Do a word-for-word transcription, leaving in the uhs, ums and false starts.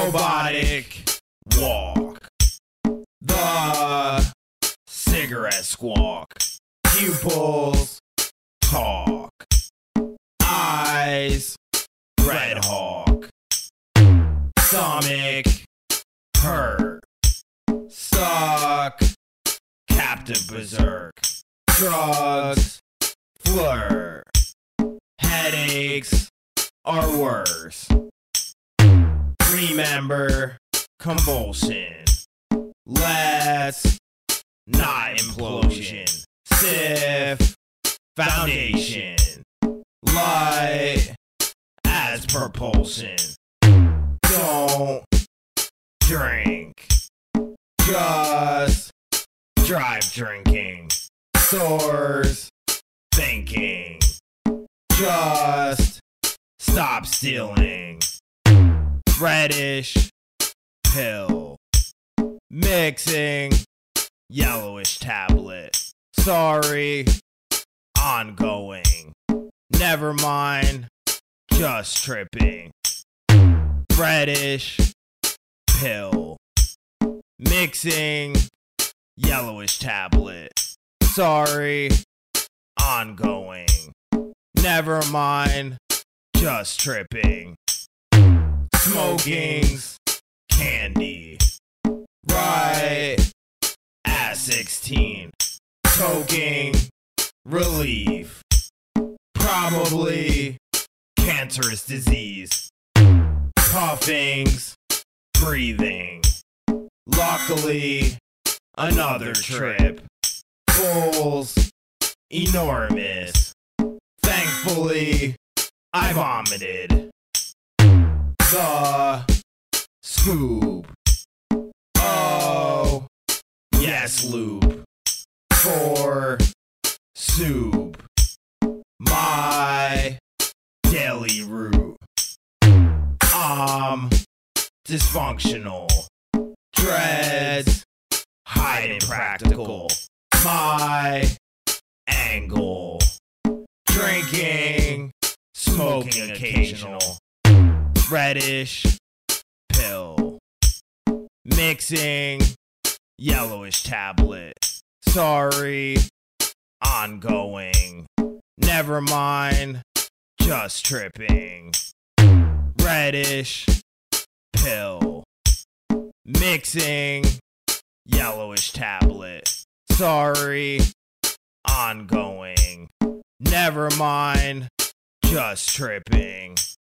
robotic walk, the cigarette squawk, pupils talk, eyes red hawk, stomach hurt, suck captive berserk, drugs flirt, headaches are worse. Remember convulsion. Let's not implosion. Stiff foundation. Light as propulsion. Don't drink. Just drive drinking. Stores thinking. Just stop stealing. Reddish pill. Mixing yellowish tablet. Sorry, ongoing. Never mind, just tripping. Reddish pill. Mixing yellowish tablet. Sorry, ongoing. Never mind, just tripping. Smoking's candy. Right at sixteen. Toking relief. Probably cancerous disease. Puffings, breathing. Luckily, another trip. Bulls, enormous. Thankfully, I vomited. The scoop. Oh, yes, loop. For soup. My daily route. I'm dysfunctional. Dreads, hide impractical. My angle. Drinking, smoking occasional. Reddish pill. Mixing yellowish tablet. Sorry, ongoing. Never mind, just tripping. Reddish pill. Mixing yellowish tablet. Sorry, ongoing. Never mind, just tripping.